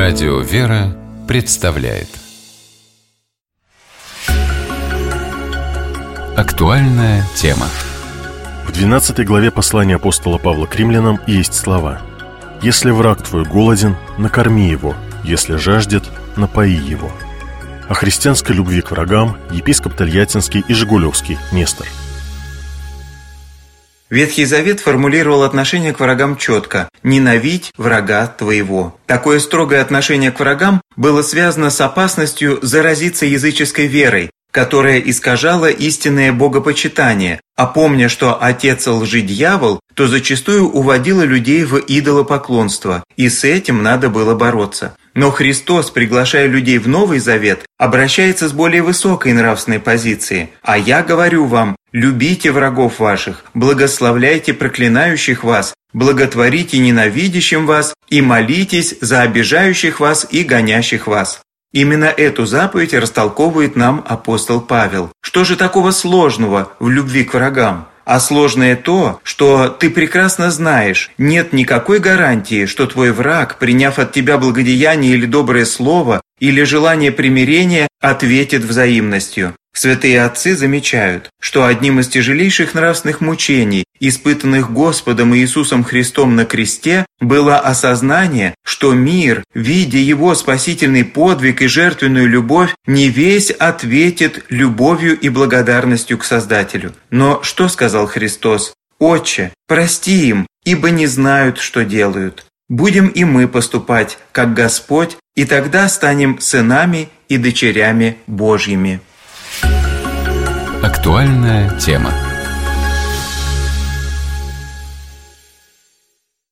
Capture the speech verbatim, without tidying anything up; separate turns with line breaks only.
Радио «Вера» представляет актуальная тема.
В двенадцатой главе послания апостола Павла к римлянам есть слова: «Если враг твой голоден, накорми его, если жаждет, напои его». О христианской любви к врагам епископ Тольяттинский и Жигулевский Нестор.
Ветхий Завет формулировал отношение к врагам четко: «Ненавидь врага твоего». Такое строгое отношение к врагам было связано с опасностью заразиться языческой верой, которая искажала истинное богопочитание, а помня, что отец лжи дьявол, то зачастую уводила людей в идолопоклонство, и с этим надо было бороться. Но Христос, приглашая людей в Новый Завет, обращается с более высокой нравственной позиции. «А я говорю вам, любите врагов ваших, благословляйте проклинающих вас, благотворите ненавидящим вас и молитесь за обижающих вас и гонящих вас». Именно эту заповедь растолковывает нам апостол Павел. Что же такого сложного в любви к врагам? А сложное то, что ты прекрасно знаешь, нет никакой гарантии, что твой враг, приняв от тебя благодеяние или доброе слово, или желание примирения, ответит взаимностью. Святые отцы замечают, что одним из тяжелейших нравственных мучений, испытанных Господом Иисусом Христом на кресте, было осознание, что мир, видя Его спасительный подвиг и жертвенную любовь, не весь ответит любовью и благодарностью к Создателю. Но что сказал Христос? «Отче, прости им, ибо не знают, что делают». Будем и мы поступать, как Господь, и тогда станем сынами и дочерями Божьими.
Актуальная тема.